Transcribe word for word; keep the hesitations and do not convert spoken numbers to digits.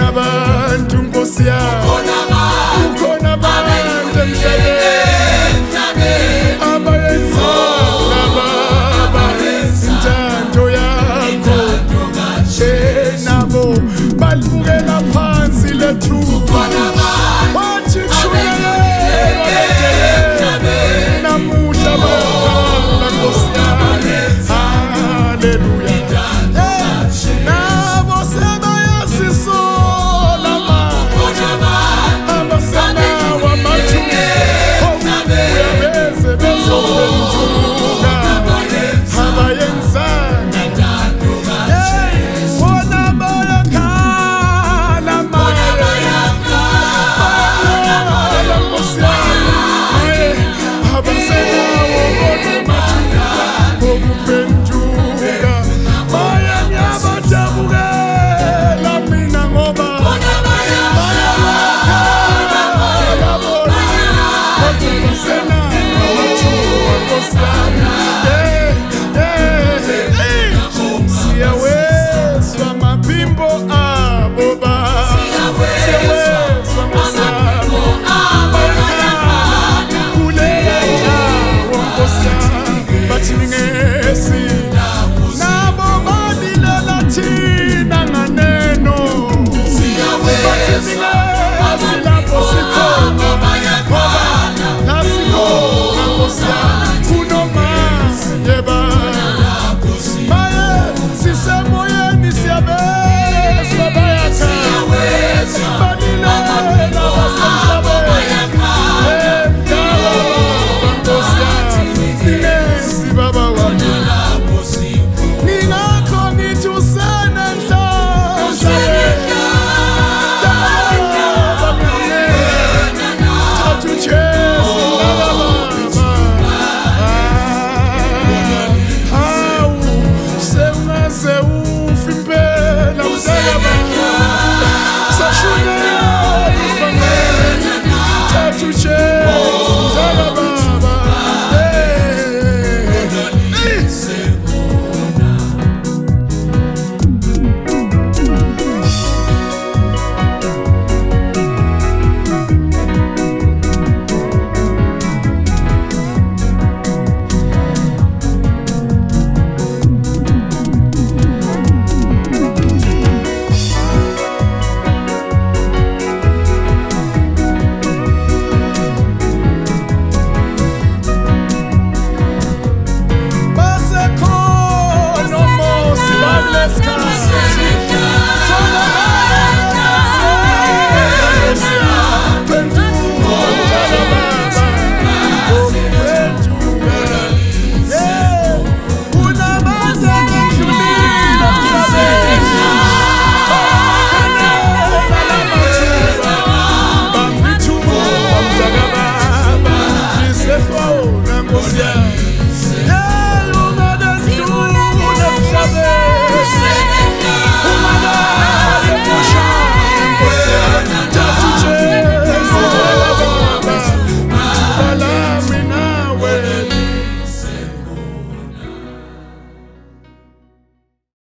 abantu Nkosi yami, kukhona abantu emhlabeni abayenza Baba intando yakho, nabo balibukela phansi lethuba, wathi shuyela namuhla baba Nkosi yami, haleluya. Nabo sebayazisola abasana wamathuba uyabeze bezophenduka abayenzanga bona bayakhala bayakhala Nkosi yami, abasenawo amathuba okuphenduka bayanyabadabukela mina ngoba bayakhala bona abasenawo amathuba Nkosi yami. Siyawezwa amabhimbo abo Baba, siyawezwa Nkosi yami, kuleya ndawo Nkosi yami, bathi ningesi nabo balilela thina nganeno, bathi ningesi lapho sikhona ngoba nasikhona Nkosi yami kunoma yeba baye sisemoyeni siyabezwa bayakhala balilela basemhlabeni emdala Nkosi yami ningesi Baba wami, ningakho ngithi usenenhlanhla thatha uJesu Baba, hawu sewungaze ufe impela mdala Baba, sashunela ufangele, thatha uJesu mdala Baba. Yeah.